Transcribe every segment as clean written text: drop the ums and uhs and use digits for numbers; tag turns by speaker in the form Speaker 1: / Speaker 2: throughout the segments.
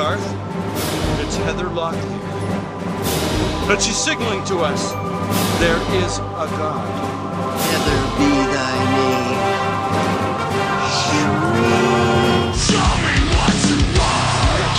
Speaker 1: Garth. It's Heather Locklear. But she's signaling to us. There is a God.
Speaker 2: Heather be thy name.
Speaker 3: Show me what you want.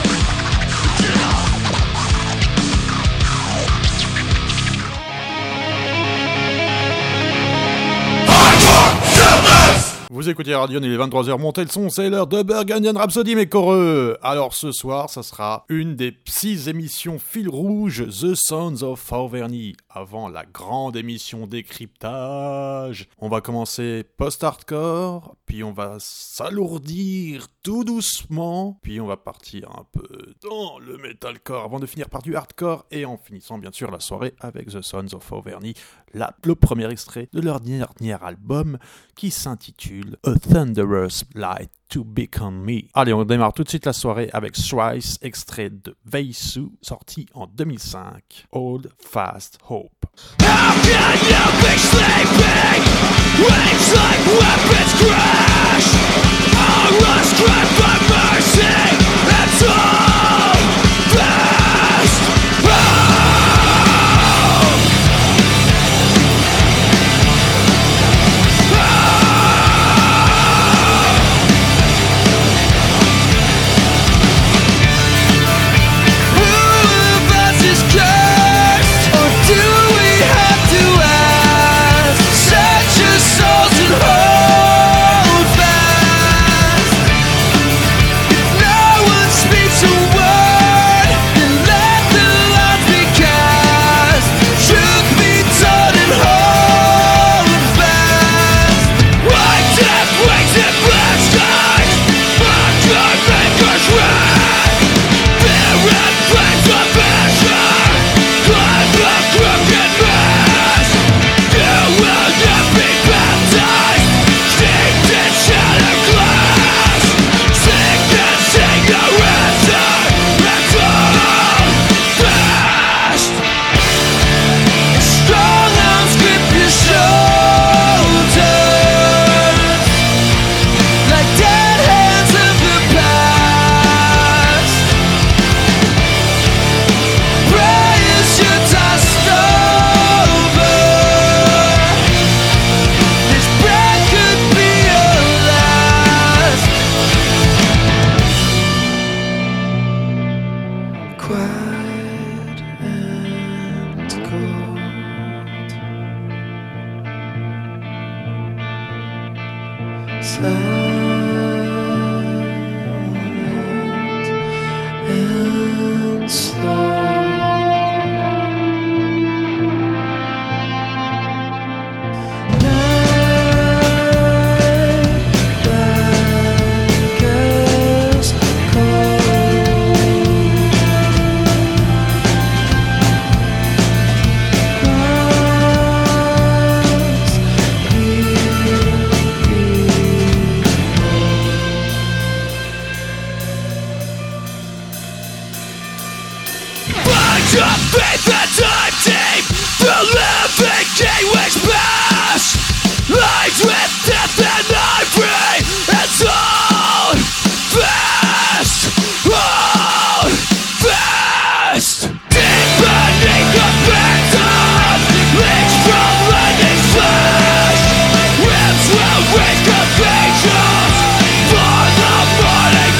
Speaker 4: Vous écoutez Radio, il est 23h, montez le son, c'est l'heure de Burgundian Rhapsody, mes coreux. Alors ce soir, ça sera une des 6 émissions fil rouge, The Sons of Auvergne, avant la grande émission décryptage. On va commencer post-hardcore, puis on va s'alourdir tout doucement, puis on va partir un peu dans le metalcore, avant de finir par du hardcore, et en finissant bien sûr la soirée avec The Sons of Auvergne, le premier extrait de leur dernier album qui s'intitule A Thunderous Light to Beacon Me. Allez, on démarre tout de suite la soirée avec Thrice, extrait de Veisu, sorti en 2005. Old Fast Hope.
Speaker 3: How can you be sleeping? Waves like weapons crash. Our last cry for mercy. It's all fast.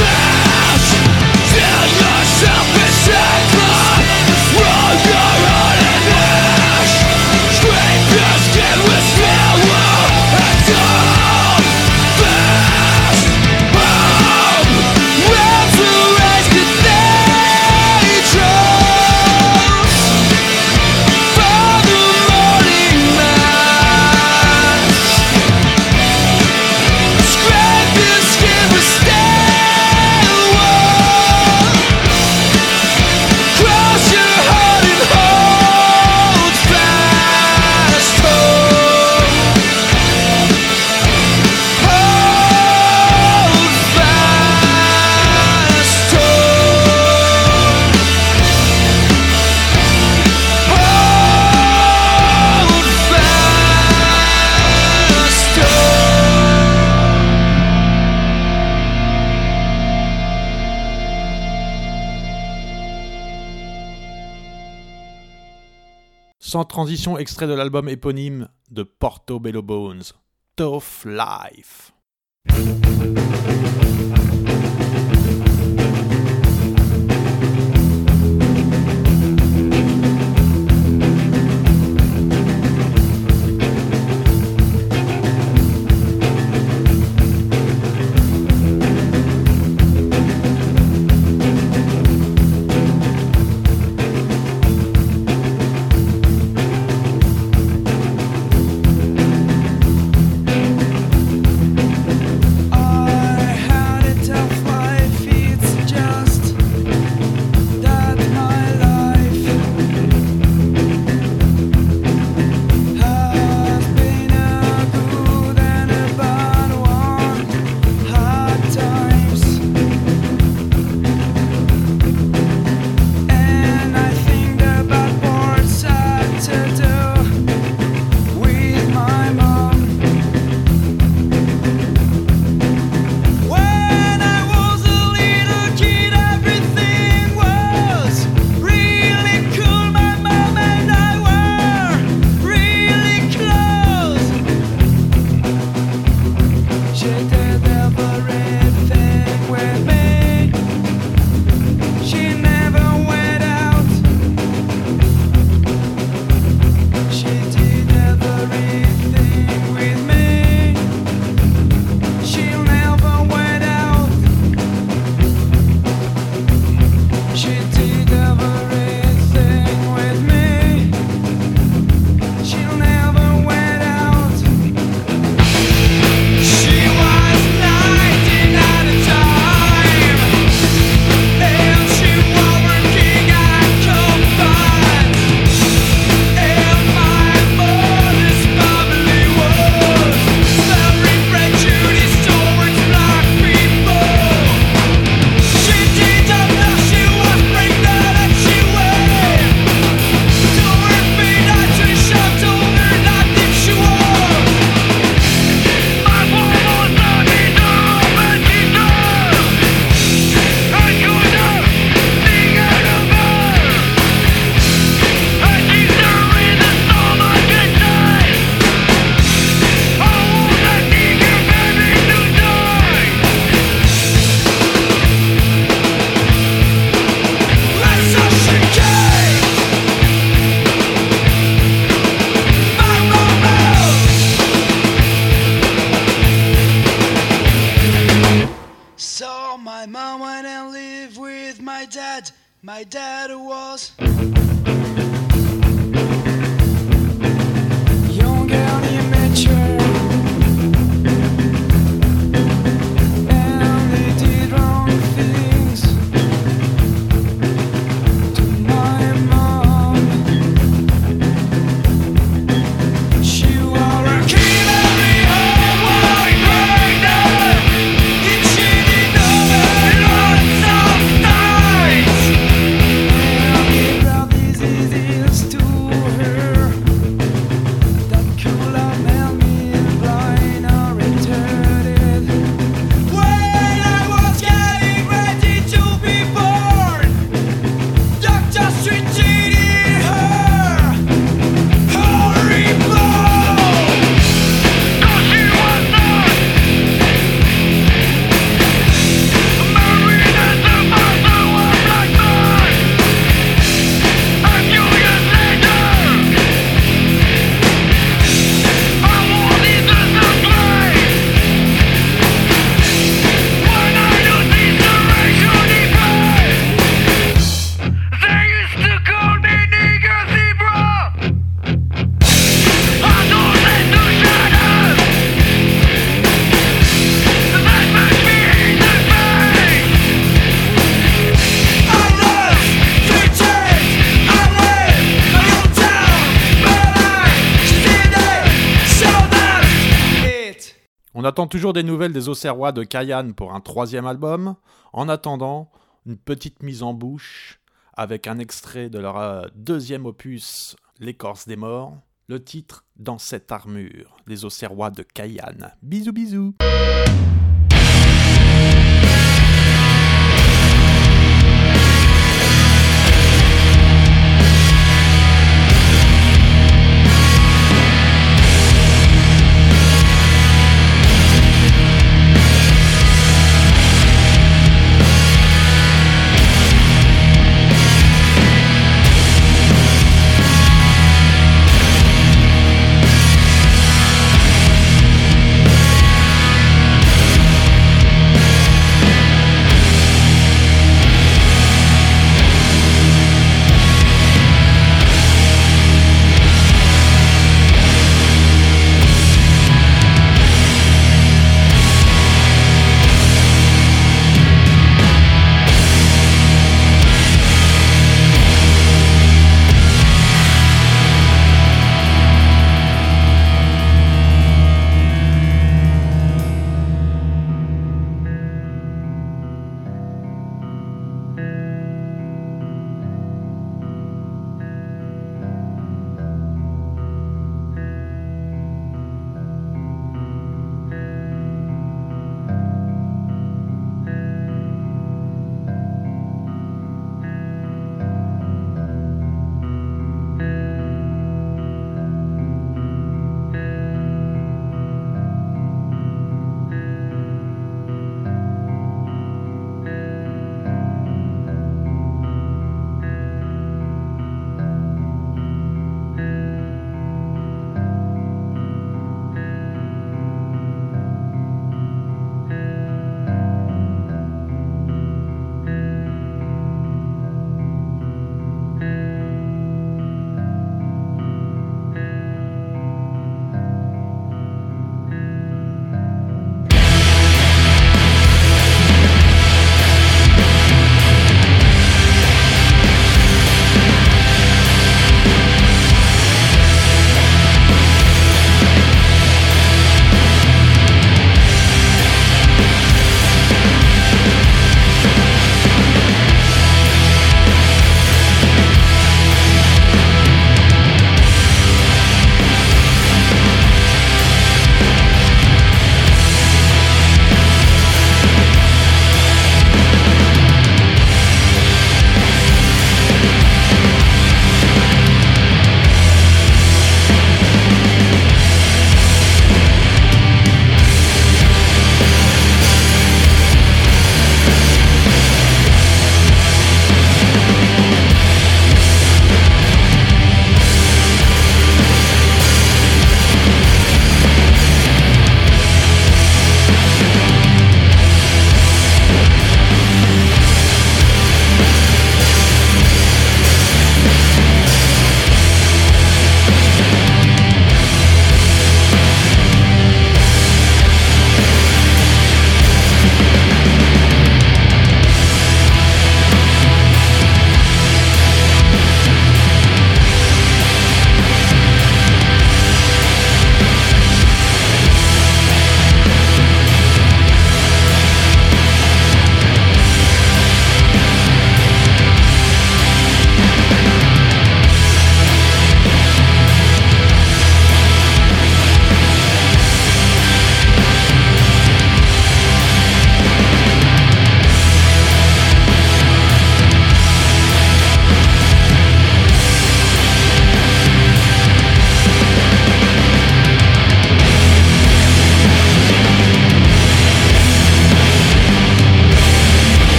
Speaker 3: Yourself is sacred, roll your eyes.
Speaker 4: Sans transition, extrait de l'album éponyme de Portobello Bones, Tough Life.
Speaker 3: My dad was young and immature, and he did wrong things to my mom. She wore a key every white rider, and she did lots of nights.
Speaker 4: On attend toujours des nouvelles des Auxerrois de Cayenne pour un 3e album. En attendant, une petite mise en bouche avec un extrait de leur 2e opus, L'écorce des morts. Le titre, Dans cette armure, des Auxerrois de Cayenne. Bisous bisous.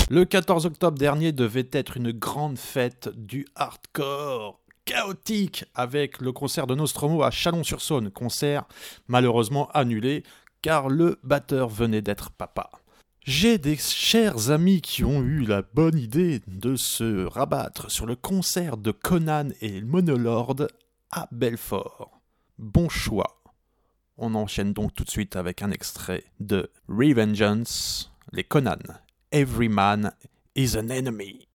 Speaker 4: Le 14 octobre dernier devait être une grande fête du hardcore chaotique avec le concert de Nostromo à Chalon-sur-Saône, concert malheureusement annulé car le batteur venait d'être papa. J'ai des chers amis qui ont eu la bonne idée de se rabattre sur le concert de Conan et Monolord à Belfort. Bon choix. On enchaîne donc tout de suite avec un extrait de Revengeance, les Conan. Every man is an enemy.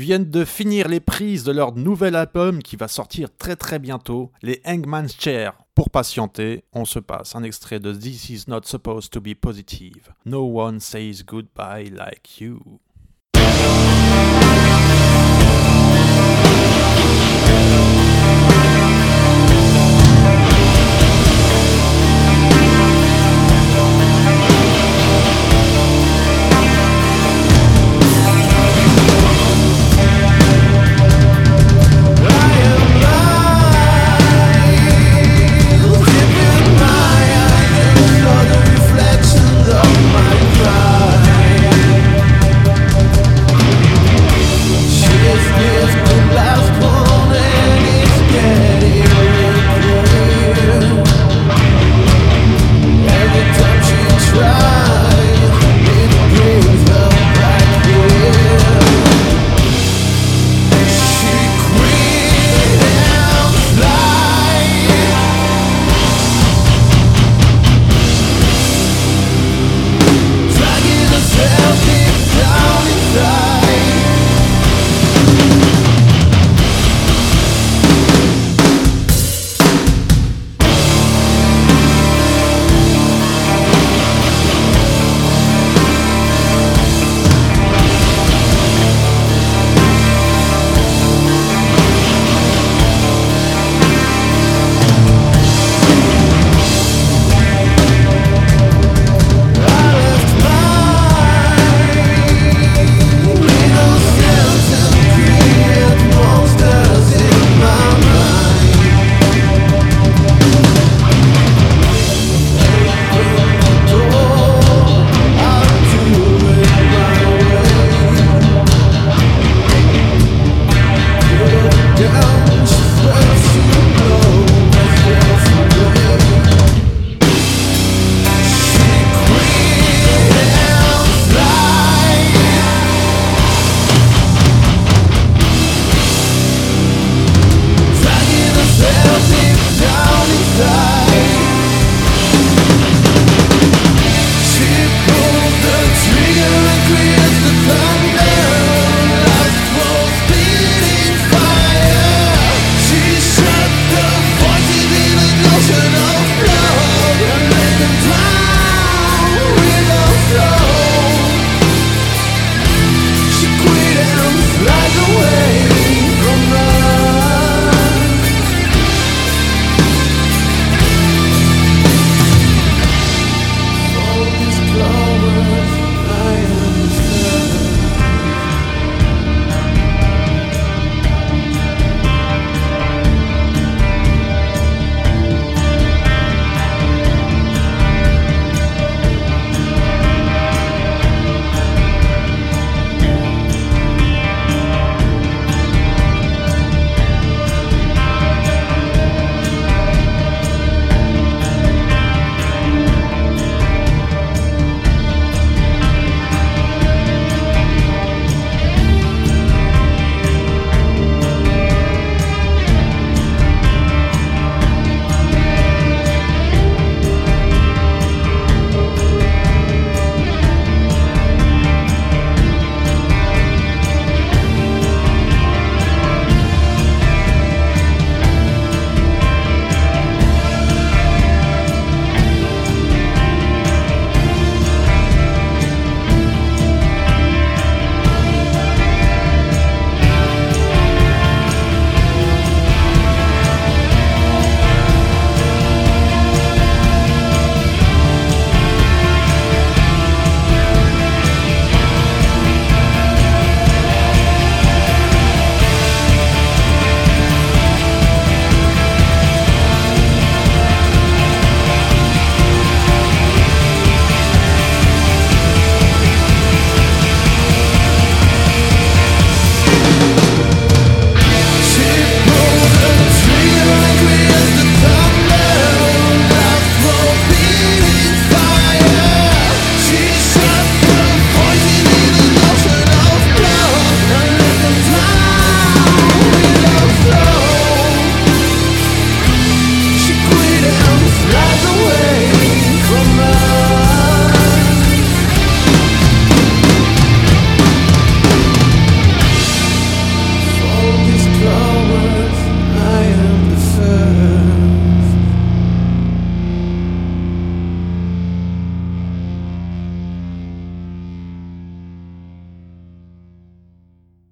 Speaker 4: viennent de finir les prises de leur nouvel album qui va sortir très très bientôt, les Hangman's Chair. Pour patienter, on se passe un extrait de This Is Not Supposed to Be Positive. No one says goodbye like you.
Speaker 3: Reflections of my pride.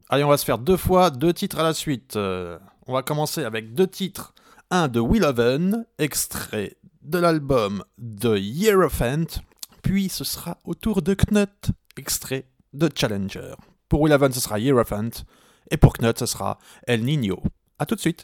Speaker 4: Allez, on va se faire 2 fois 2 titres à la suite. On va commencer avec 2 titres. Un de Willhaven, extrait de l'album The Hierophant. Puis ce sera au tour de Knut, extrait de Challenger. Pour Willhaven, ce sera Hierophant. Et pour Knut, ce sera El Niño. A tout de suite.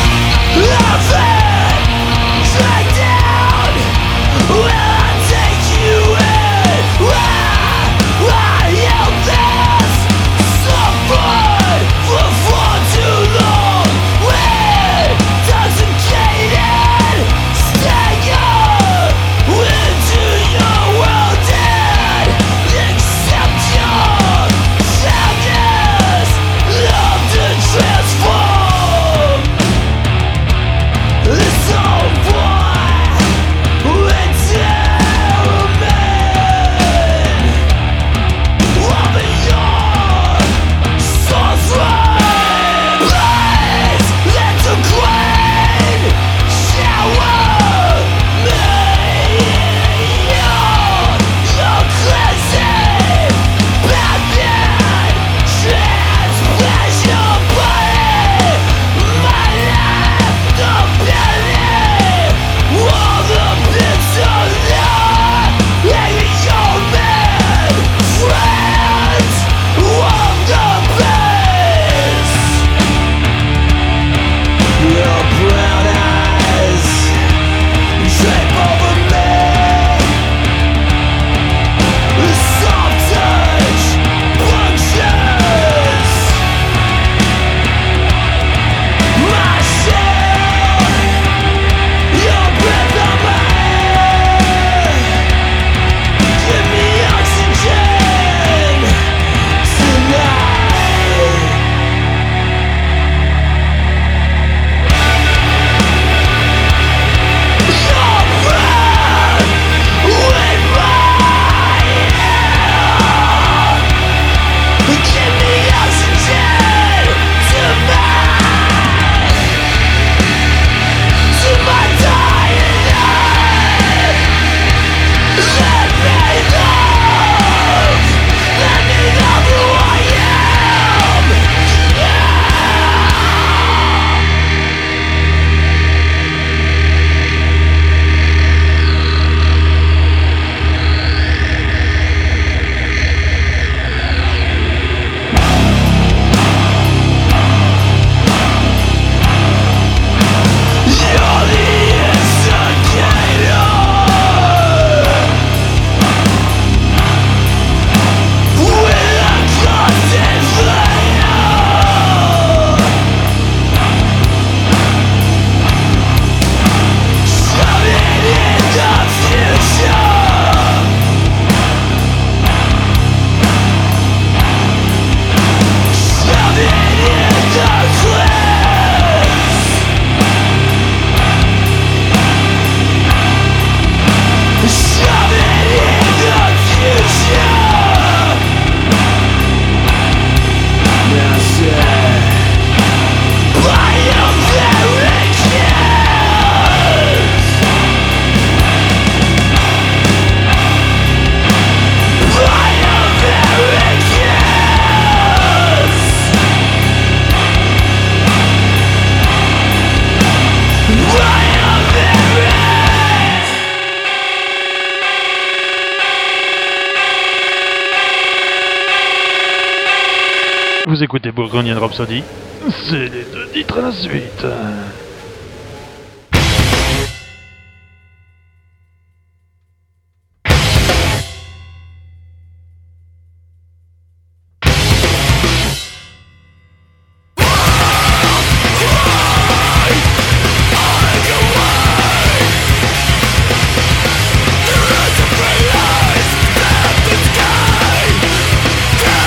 Speaker 5: Vous écoutez Bourgogne Rhapsody, c'est les 2 titres à la suite.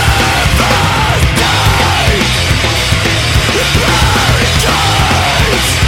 Speaker 3: Paradise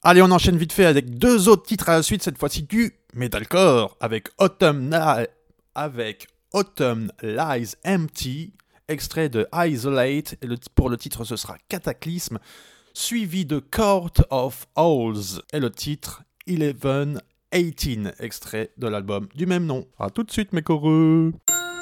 Speaker 4: Allez, on enchaîne vite fait avec 2 autres titres à la suite, cette fois-ci du metalcore, avec Autumn Lies Empty, extrait de Isolate, et pour le titre ce sera Cataclysme, suivi de Court of Owls, et le titre 1118, extrait de l'album du même nom. A tout de suite mes coreux.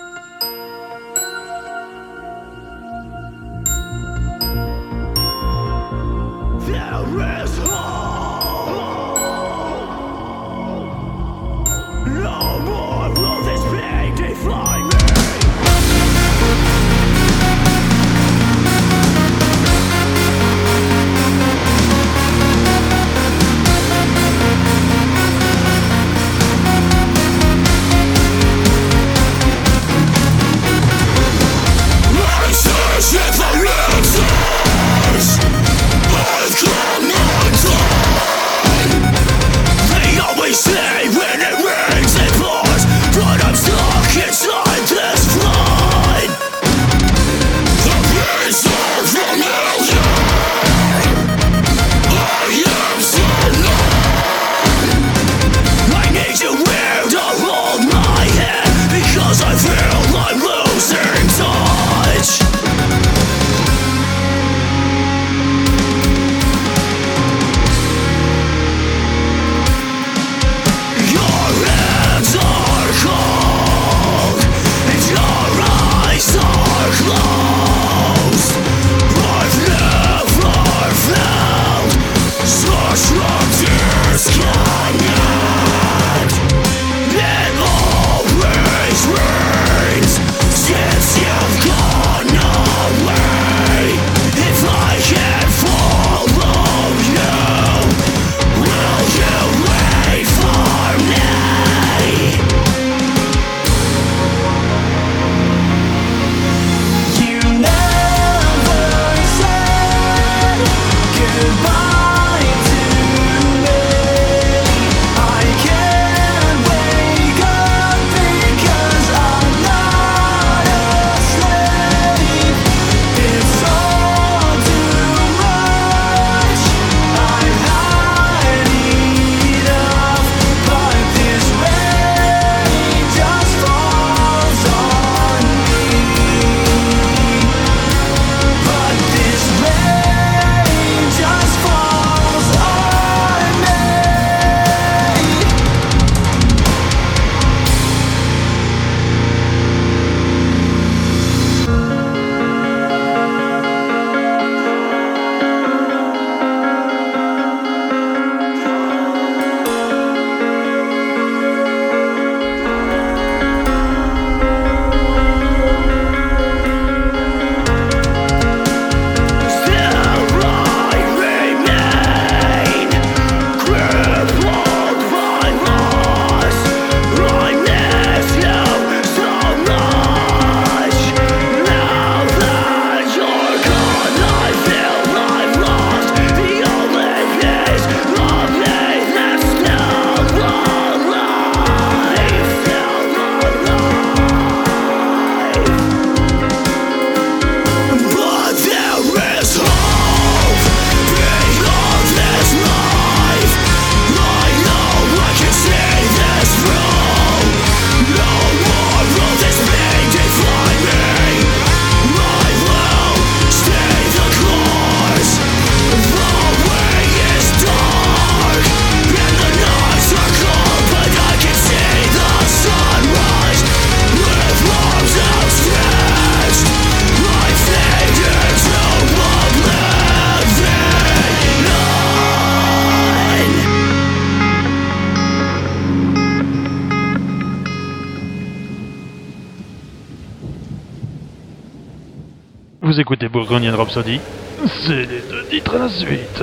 Speaker 5: Vous écoutez Bourgognian Rhapsody, c'est les 2 titres à la suite.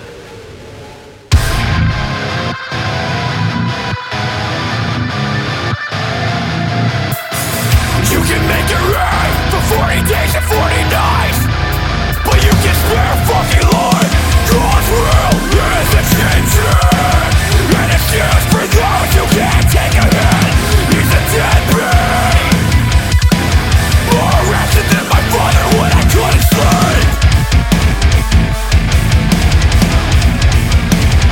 Speaker 3: You can make it right for 40 days and 40 nights, but you can spare a fucking life. God's will is a change, and it's just for those who can't take a hit. He's a dead brain, more acid than my father when I couldn't sleep.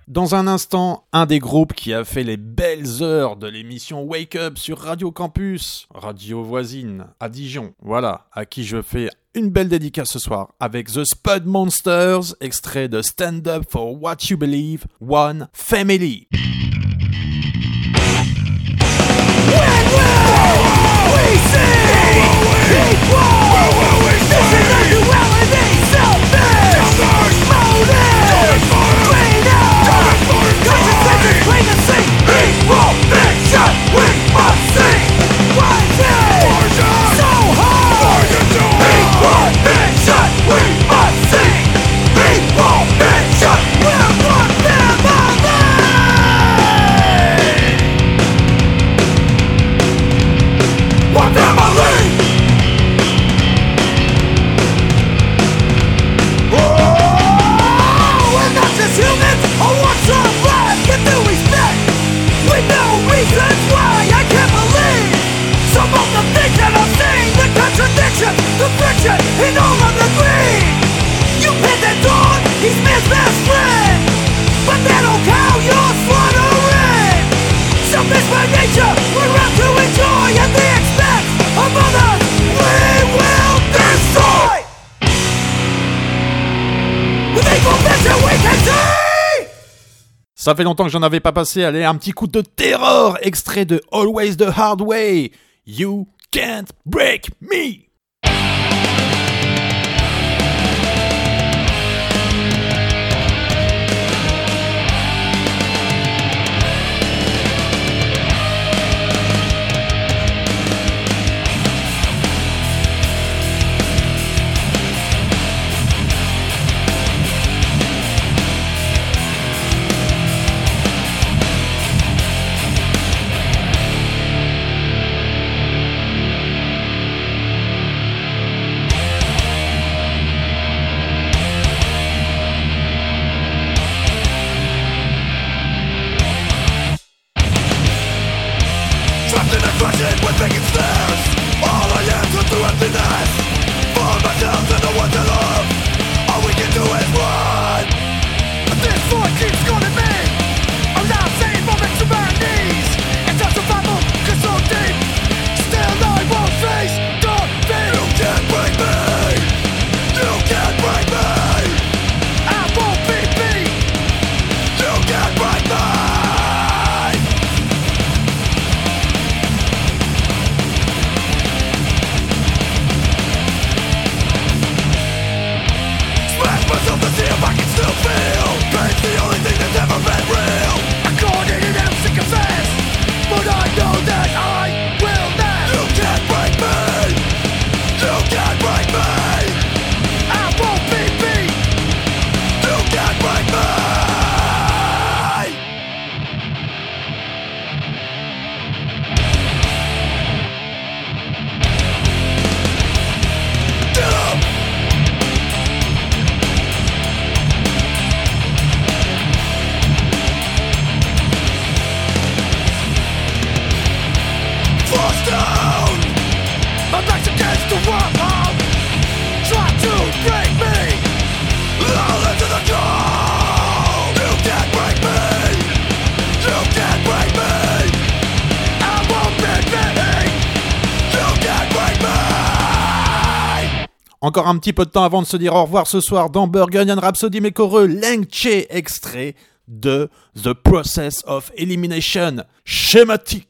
Speaker 4: Dans un instant, un des groupes qui a fait les belles heures de l'émission Wake Up sur Radio Campus, radio voisine, à Dijon. Voilà, à qui je fais une belle dédicace ce soir avec The Spud Monsters, extrait de Stand Up for What You Believe, One Family.
Speaker 3: The friction in all of the greed. You pinned the dog, he's Smith's best friend. But that old cow you're slaughtering. Selfish by nature, we're out to enjoy. At the expense of others, we will destroy. With equal measure we can see.
Speaker 4: Ça fait longtemps que j'en avais pas passé, allez, un petit coup de terreur, extrait de Always the Hard Way. You can't break me. Encore un petit peu de temps avant de se dire au revoir ce soir dans Burgundian Rhapsody Mekoreux, Lengche, extrait de The Process of Elimination, schématique.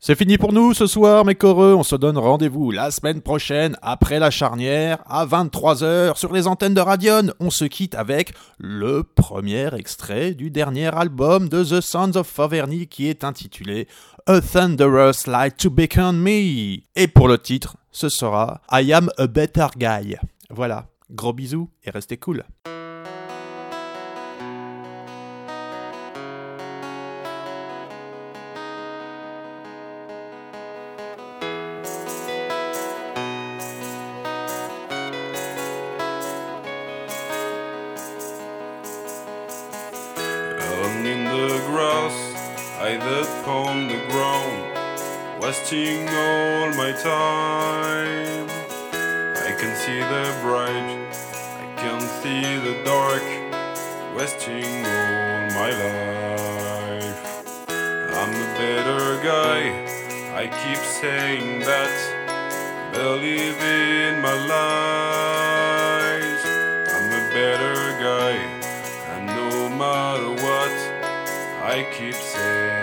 Speaker 4: C'est fini pour nous ce soir, mes coreux. On se donne rendez-vous la semaine prochaine, après la charnière, à 23h, sur les antennes de Radion. On se quitte avec le premier extrait du dernier album de The Sons of Faverny qui est intitulé A Thunderous Light to Beckon Me. Et pour le titre, ce sera I Am a Better Guy. Voilà, gros bisous et restez cool.
Speaker 6: Upon the ground, wasting all my time. I can see the bright, I can see the dark, wasting all my life. I'm a better guy, I keep saying that, believe in my lies. I'm a better guy, and no matter what, I keep saying